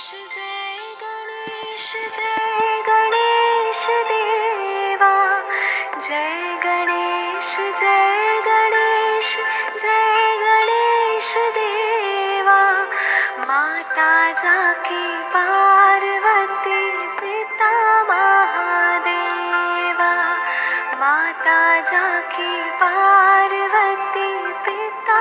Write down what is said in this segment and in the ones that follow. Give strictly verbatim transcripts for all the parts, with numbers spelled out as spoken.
जय गणेश जय गणेश देवा जय गणेश जय गणेश जय गणेश देवा माता जाकी पार्वती पिता महादेवा माता जाकी पार्वती पिता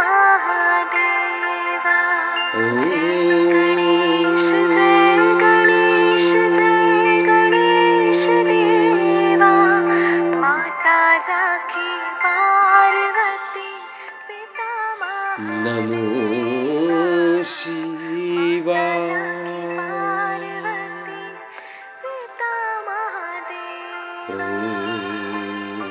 महादेवा जय गणेश जय गणेश जय गणेश देवा माता जाकी पार्वती पिता नमो शिवाय पार्वती पिता महादेवा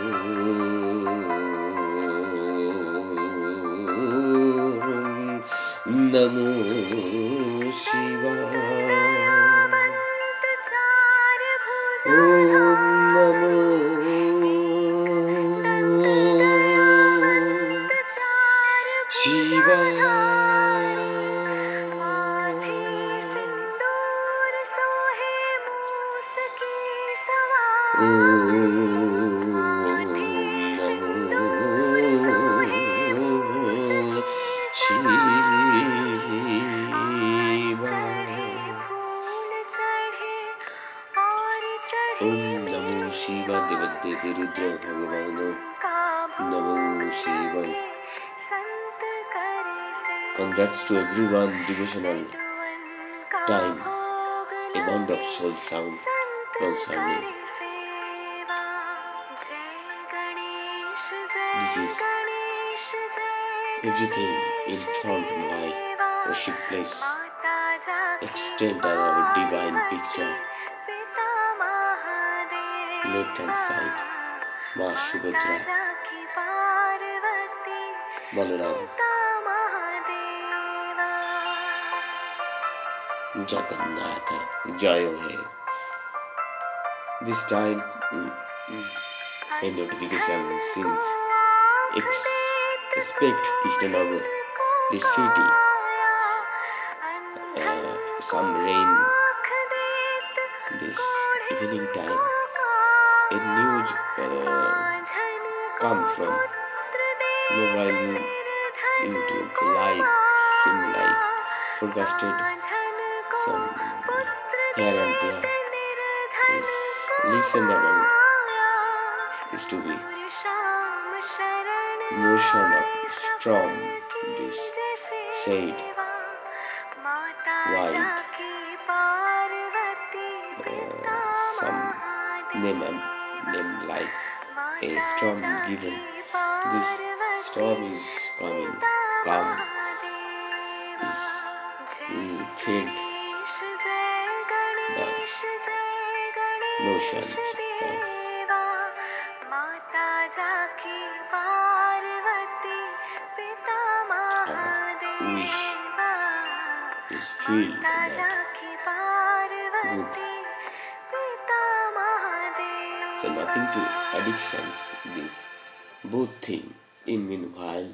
नमो शिवाय दयावंत चार ओम नमो दयावंत चार शिवाय माथे सिंदूर सोहे मूस की सवार ओम माथे नमो सिंदूर सोहे मूस की सवार चढ़े फूल चढ़े और चढ़े ओम नमो शिवाय देवदेव रुद्र भगवान नमो शिवाय संत करे से Congrats to everyone devotional time a bond of soul sound concerning this is everything in front my worship place extend our divine picture left hand side Ma Subhadra Balaram Jagannatha Jayo hai. This time mm, mm, a notification since ex- expect Krishnanagar, the city, uh, some rain this evening time. A news uh, come from mobile YouTube live film like forecasted some here and there. Is listen about is to be motion of storm this said white uh, some name and name like a storm given this storm is coming calm is mm, felt the motions of माता जाकी पार्वती पिता wish Mahadeva is feel माता that जाकी पार्वती पिता Mahadeva so nothing to addictions this both thing in meanwhile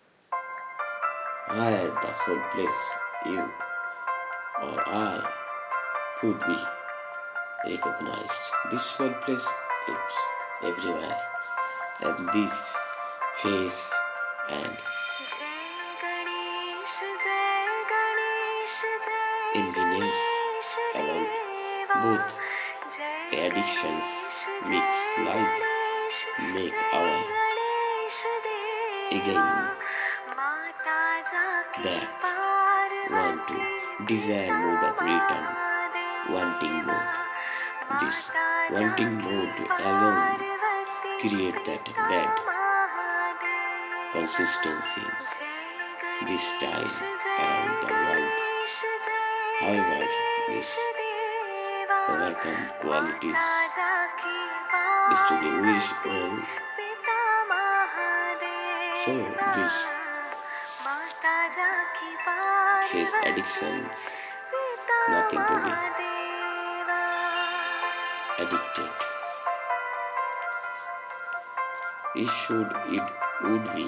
where the soul place you or I could be recognized. This soul place is everywhere and this face and जय गणेश जय गणेश जय emptiness Ganesh about देवा both जय addictions Ganesh mix जय life Ganesh make जय our Ganesh देवा again माता जाकी that want to Parvati desire mode of return wanting mode this wanting mode alone create that bad consistency this time around the world. However, this overcome qualities is to be wished well. So this face addictions, nothing to be addicted. It should, it would be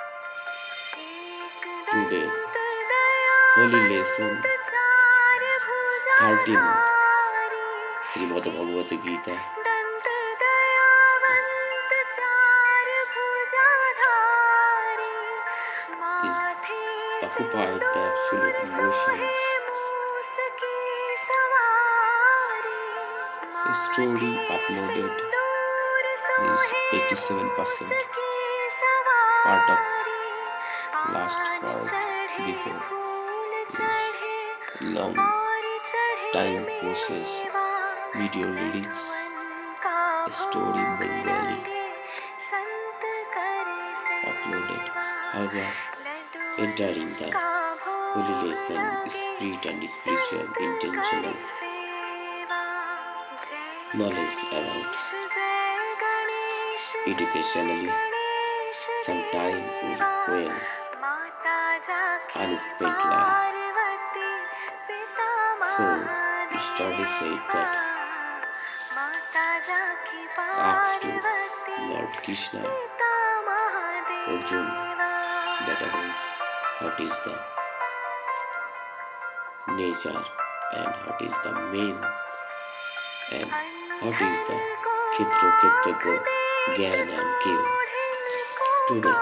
today holy lesson thirteen धारी Srimad Bhagavad Gita दंत दयावंत चार भुजाधारी माथे occupied the Sindoor absolute सोहे emotions. मूस की सवारी The story माथे uploaded Sindoor is सोहे eighty-seven मूस percent की part of सवारी last आन part चढ़े before फूल is चढ़े long और चढ़े time process मेवा video lyrics, लड्डुअन का a story भोग Bengali लगे संत करे uploaded. सेवा However, entering the लड्डुअन का holy भोग lesson, लगे spirit and spiritual Sant intentional करे सेवा जय knowledge about गणेश जय गणेश जय educationally, गणेश sometime we देवा well माता जाकी unspent life. पार्वती पिता So, study said that माता जाकी asked to Parvati Lord Krishna, पिता Arjun, Mahadeva that about what is the nature and what is the main and what is the Khetra Khetra Gyan and Kev. Today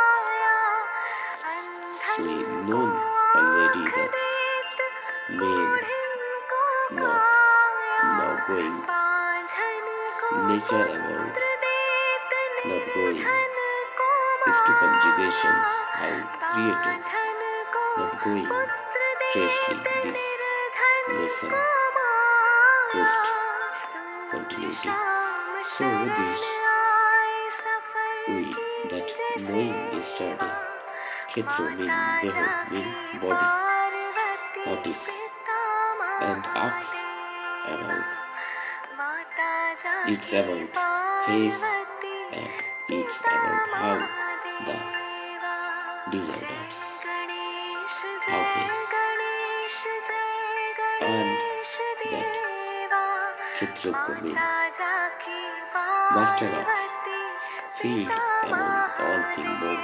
we know already that main not now going nature about not going is to conjugations how created not going freshly this lesson post continuity. So this we that knowing yesterday Khetro mean deho mean body what is and asks about it's about face and it's about how the disorders how face and that Khetrogya mean master of field among all things known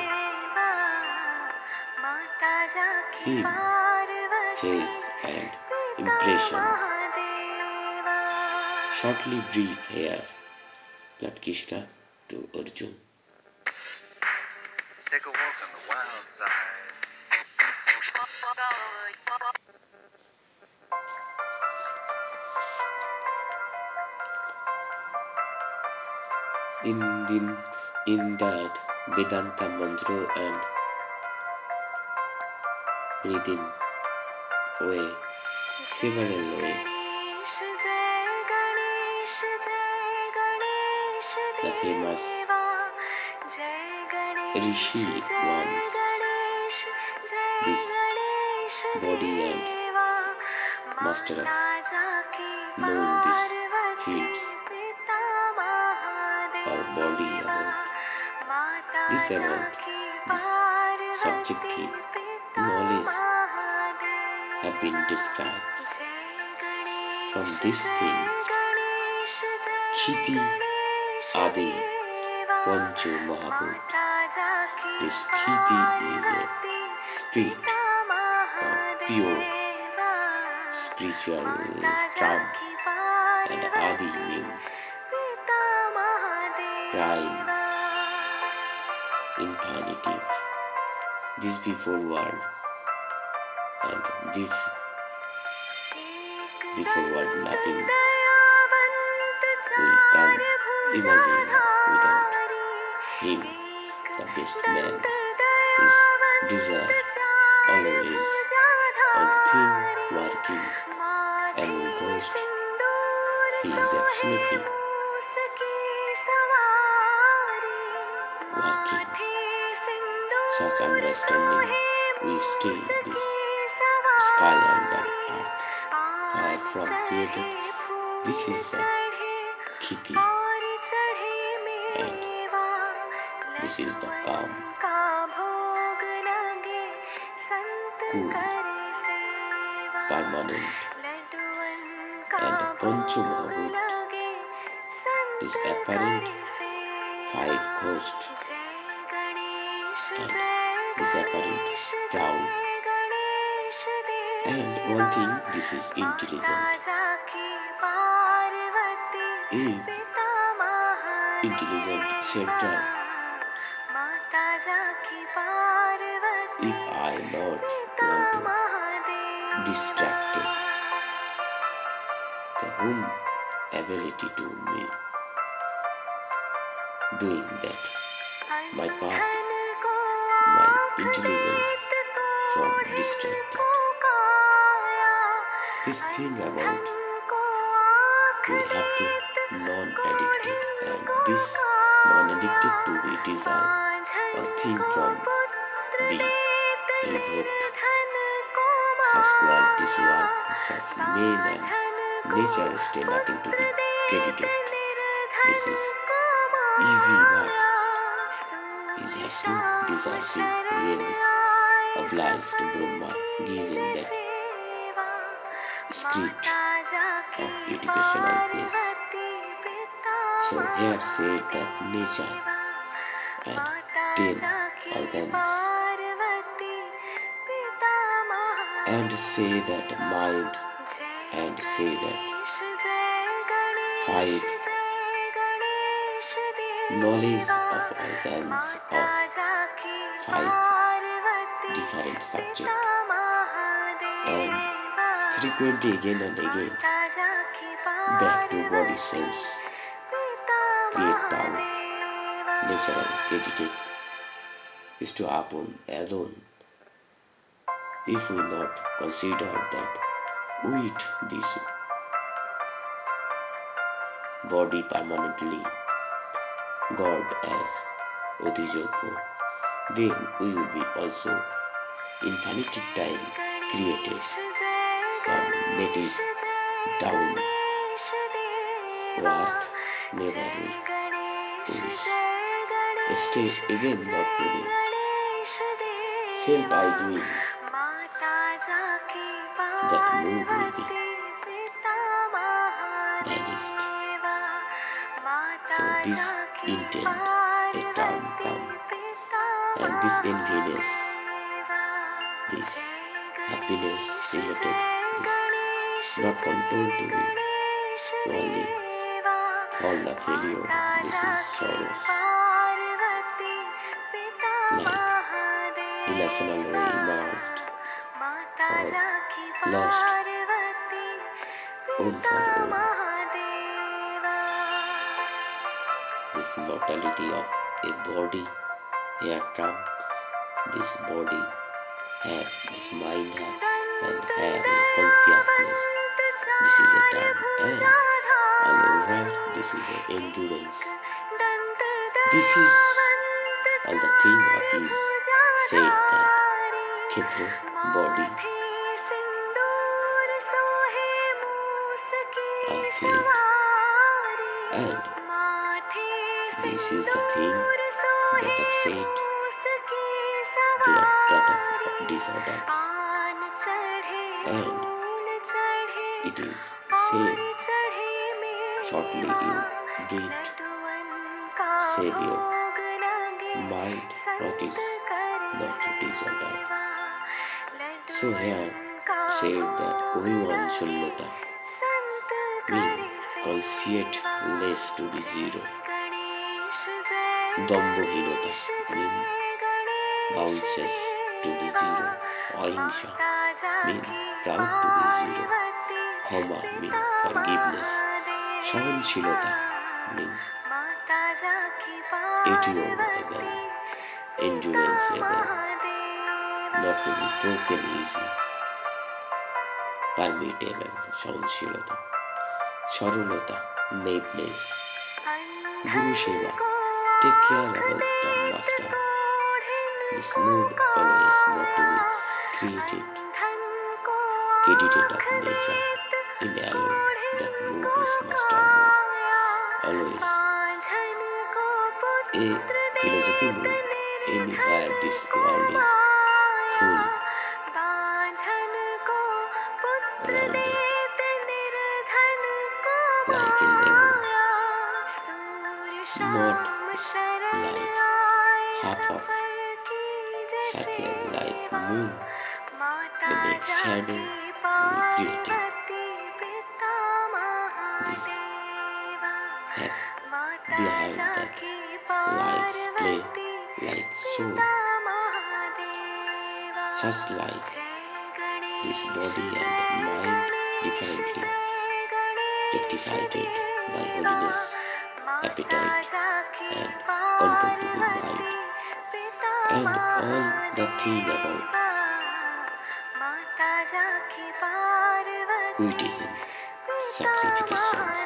him face and impressions shortly brief here Lord Krishna to Arjun. Take a walk on the wild side. In, in, in that Vedanta mantra and rhythm way, several ways, the famous Rishi once this body and master of knowing these fields for body about this about this subjective knowledge have been described from this thing Khiti Adi Pancho Mahabhut. This Khiti is a spirit or pure spiritual term and Adi means prime infinitive. This before world and this before world nothing we can't imagine without him. The best man is desire always all things working and ghost. He is absolutely working. Such understanding we stay this sky and the earth. Fire from creator. This is the Khiti and this is the calm, cool, permanent and Pancho Mahabhut is apparent five ghosts and is apparent proud And one thing, this is intelligent. If intelligent center, if I not want to distracted, the whom ability to me doing that, my path, my intelligence from distracted. This thing about we have to non-addicted, and this non-addicted to be desire or thing from be revoked. Such qualities work, such main and nature stay nothing to be credited. This is easy but is has to desire thing really obliged to Brahma giving that script of educational case. So here said that nature and ten organs and say that mind and say that five knowledge of organs of five different subjects and frequently again and again back to body sense create down natural credited is to upon alone if we not consider that with this body permanently God as Odhijogo, then we will be also infinite time created some native down worth never will stay again not to be self I doing that move will be vanished. So this intent a term come and this enviness, this happiness related is not controlled to be only all the failure, this is sorrows. Like relational way emerged or lost own for own. This mortality of a body, hair trunk, this body have, this mind have, and have a consciousness. This is a term, and all over, this is an endurance. This is all the thing what is said that Khetro body of slave, and this is the thing that I've said that that of disorder, and it is said shortly you breathe Savior mind what is not disorder. So here said that Ohiwan Shunyata means conscienceless to be zero. Dambhohীনতা means bounces to be zero. Ahingsha means proud to be zero. Khama means forgiveness. Sahনশীলতা means endurable, endurance able, not to be broken easy, permittable, সহনশীলতা, সরলতা, meekness, Guru Seva, take care about the master. This mood always not to be created, credited of nature, in alone, that mood is master mood, always. A philosophy mood, anywhere this world is full, rounded, like a lemon, not like half of circle like moon, make shadow, recreating this fact behind that lights play like so. Such like this body and mind differently rectified by holiness, appetite, and control to the mind, and all the thing about quietism, sacrifications,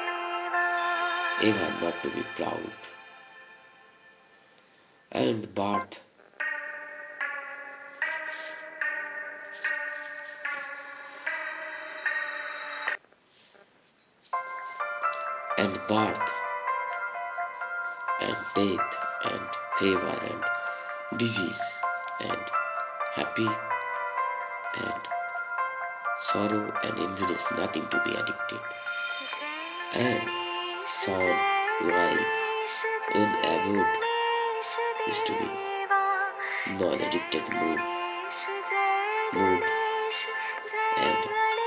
ever not to be proud, and birth, and birth, and death, and favor, and disease, and happy, and sorrow, and enviness, nothing to be addicted, and son, wife, and abode is to be non-addicted mood, mood, and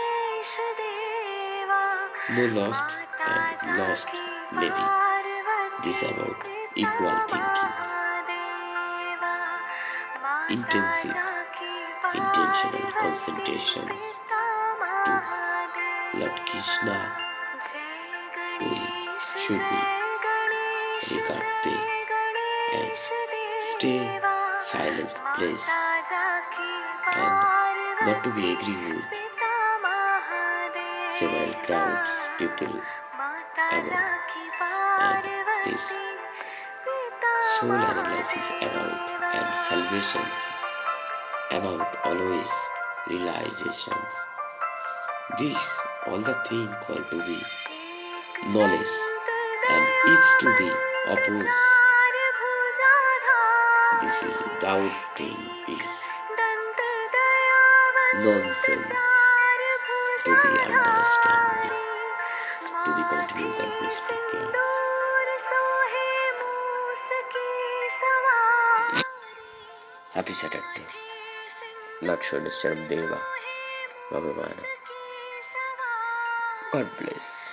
no lost, and lost maybe this about equal thinking, intensive, intentional concentrations to Lord Krishna. We should be regard pay and stay silence place, and not to be agree with several crowds people about, and this soul analysis about and salvations about always realizations. This all the thing called to be knowledge and is to be opposed. This is doubt thing is nonsense to be understanding, to be continued God bless take care. Happy Saturday. Lord Shoneshwaram Deva Bhagavana. God bless.